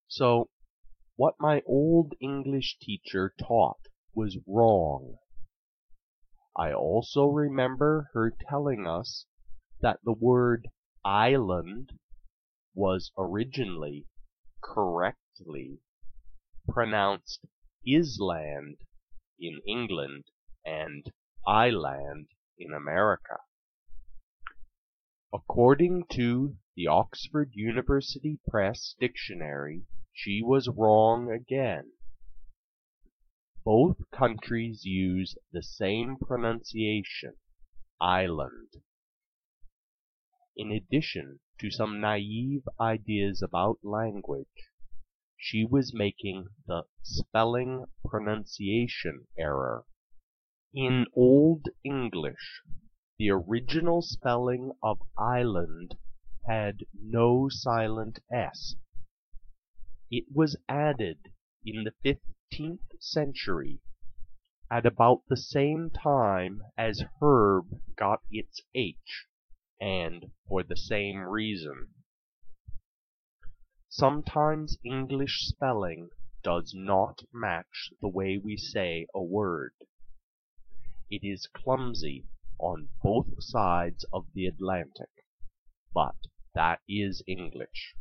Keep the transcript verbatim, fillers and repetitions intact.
So, what my old English teacher taught was wrong. I also remember her telling us that the word island was originally, correctly, pronounced island in England and island in America. According to the Oxford University Press Dictionary, she was wrong again. Both countries use the same pronunciation, island. In addition to some naive ideas about language, she was making the spelling pronunciation error. In Old English, the original spelling of island had no silent S. It was added in the fifteenth century, at about the same time as herb got its H, and for the same reason. Sometimes English spelling does not match the way we say a word. It is clumsy on both sides of the Atlantic, but that is English.